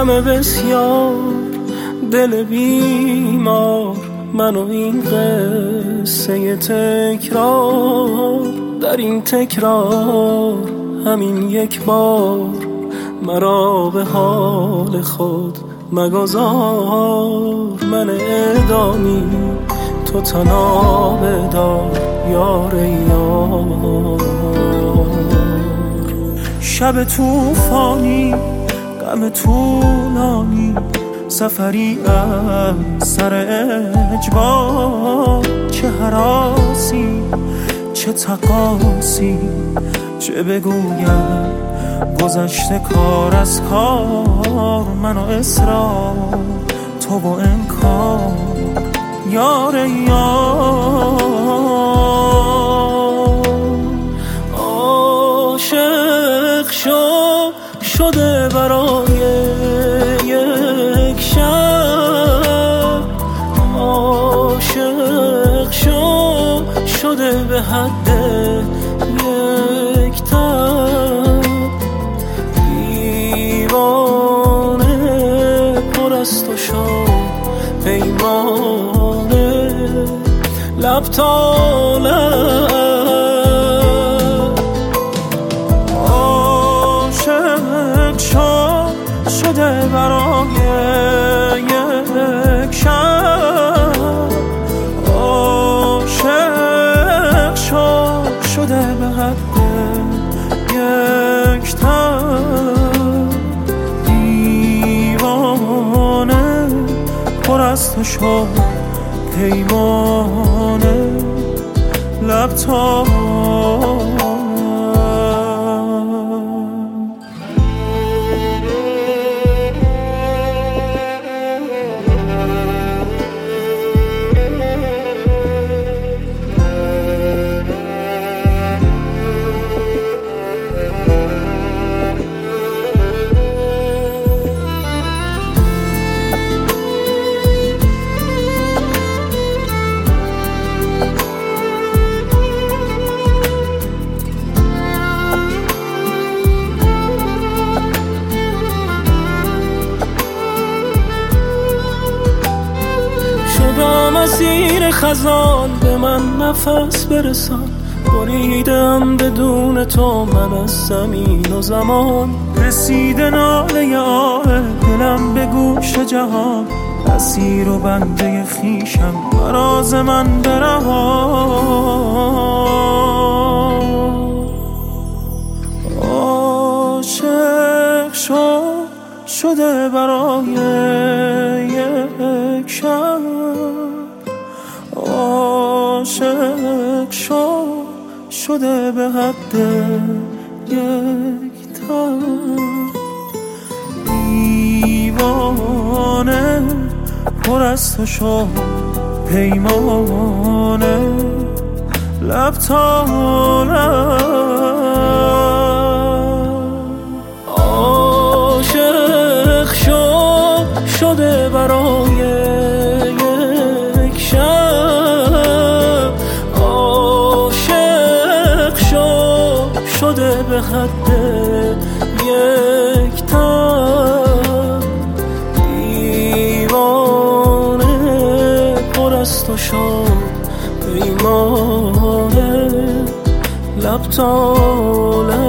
غم بسیار، دل بیمار، من و این قصه تکرار. در این تکرار همین یک بار مرا به حال خود مگذار. من اعدامی تو تنها بدار یار یار. شب طوفانی، غم طولانی، سفری از سر اجبار. چه هراسی، چه تقاسی، چه بگویم گذشته کار از کار. من و اصرار، تو و انکار یار یار. عاشق شده برای یک شب. عاشق شده به حد یک تب. دیوانه پر از تو شد پیمانه، لب تا لب. عاشق شده برای یک شب. عاشق شده به حد یک تب. دیوانه پر از تو شد پیمانه، لب تا مسیر خزان. به من نفس برسان، بریدم بدون تو من از زمین و زمان. رسیده ناله آه دلم به گوش جهان. اسیر و بنده خیشم، راز من برهان. عاشق شده برای یک شب. عاشق شده به حد یک تب. دیوانه پر از تو شد پیمانه، لب تا لب. عاشق شده برای یک شب. عاشق شده به حد یک تب. دیوانه پر از تو شد پیمانه، لب تا لب.